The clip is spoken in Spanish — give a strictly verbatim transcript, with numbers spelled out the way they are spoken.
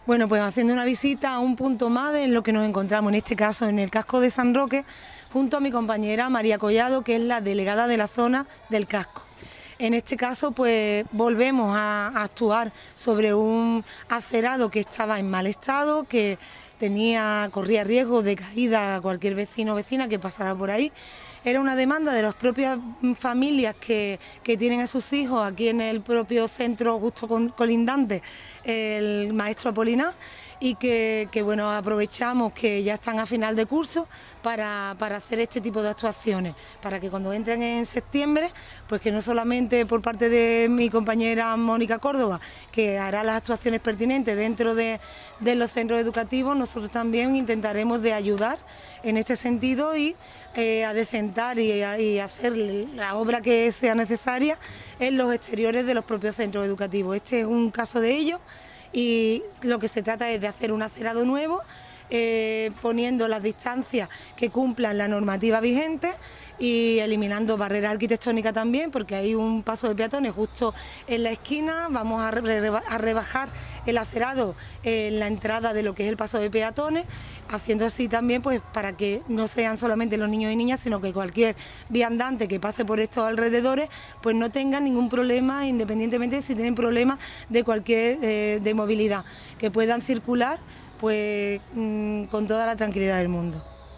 Bueno, pues haciendo una visita a un punto más de lo que nos encontramos, en este caso en el casco de San Roque, junto a mi compañera María Collado, que es la delegada de la zona del casco. En este caso, pues volvemos a, a actuar sobre un acerado que estaba en mal estado, que tenía, corría riesgo de caída a cualquier vecino o vecina que pasara por ahí. Era una demanda de las propias familias que, que tienen a sus hijos aquí en el propio centro justo con, colindante, el maestro Apolinar, y que, que bueno, aprovechamos que ya están a final de curso para, para hacer este tipo de actuaciones, para que cuando entren en septiembre, pues que no solamente por parte de mi compañera Mónica Córdoba, que hará las actuaciones pertinentes dentro de, de los centros educativos, nosotros también intentaremos de ayudar en este sentido y eh, adecentar y, y hacer la obra que sea necesaria en los exteriores de los propios centros educativos. Este es un caso de ello y lo que se trata es de hacer un acerado nuevo, eh, poniendo las distancias que cumplan la normativa vigente y eliminando barreras arquitectónicas también, porque hay un paso de peatones justo en la esquina. Vamos a, re a rebajar el acerado en la entrada de lo que es el paso de peatones, haciendo así también pues para que no sean solamente los niños y niñas, sino que cualquier viandante que pase por estos alrededores pues no tenga ningún problema, independientemente de si tienen problemas de cualquier eh, de movilidad, que puedan circular pues mmm, con toda la tranquilidad del mundo.